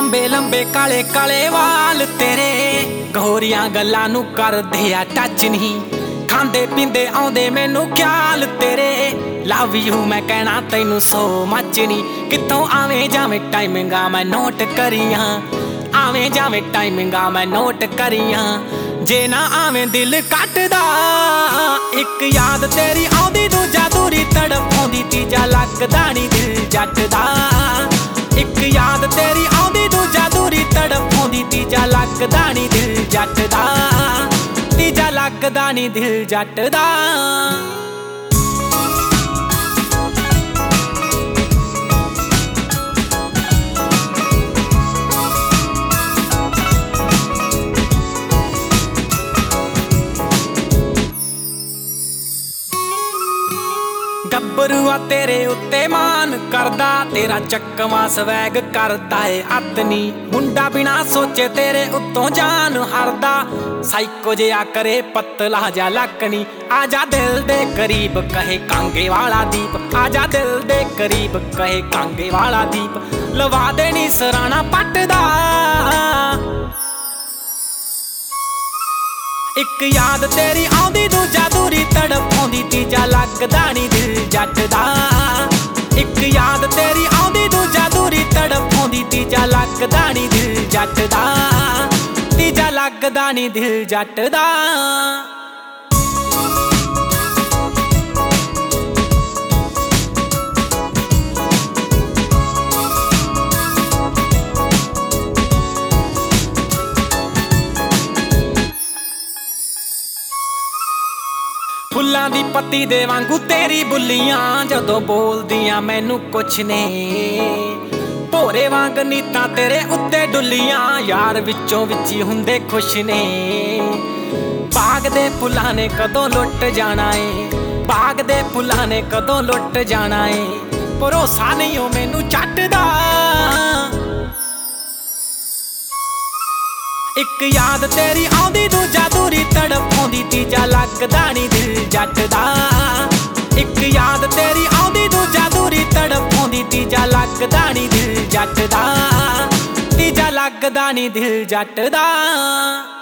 लंबे लंबे काले काले वाल तेरे गोरियां गल्लां नू करदे आ टच नहीं खांदे पींदे आउंदे मैनू ख्याल तेरे लव यू मैं कहना तैनू सो मच नहीं कित्थों आवें जावें टाइमिंगा मैं नोट करियां आवें जावें टाइमिंगा मैं नोट करियां जे ना आवें दिल कटदा एक याद तेरी आउंदी दूजा दूरी तड़पाउंदी तीजा लगदा नी दिल जट दा एक याद तेरी आउंदी दूजा दूरी तड़पाउंदी तीजा लगदा नी दिल जट दा तीजा लगदा नी दिल जट दा गब्बरुआ तेरे उत्ते मान करदा तेरा चक्कवा स्वैग करदा है अतनी मुंडा बिना सोचे तेरे उत्तों जान हरदा साइको जिहा करे पतला जा लकनी आजा दिल दे करीब कहे कांगे वाला दीप आजा दिल दे करीब कहे कांगे वाला दीप लवा देनी सराना पटदा एक याद तेरी आउंदी दूजा दूरी तड़पाउंदी तीजा लगदा नी दिल जट दा एक याद तेरी आउंदी दूजा दूरी तड़पाउंदी तीजा लगदा नी दिल जट दा तीजा लगदा नी दिल जट दा फुल्लां दी पत्ती दे वांगू तेरी बुल्लियां जदों बोलदियां मैनू कुछ ने भोरे वांग नीतां तेरे उत्ते डुल्लियां यार विचों विची हुंदे खुश ने बाग दे फुल्लां ने कदों लुट जाना है बाग दे फुल्लां ने कदों लुट जाना है भरोसा नहीं हो मैनू चटदा एक याद तेरी आउंदी दूजा दूरी तड़पाउंदी तीजा लगदा नी दिल जट दा एक याद तेरी आउंदी दूजा दूरी तड़पाउंदी तीजा लगदा नी दिल जट दा तीजा लगदा नी दिल जट दा।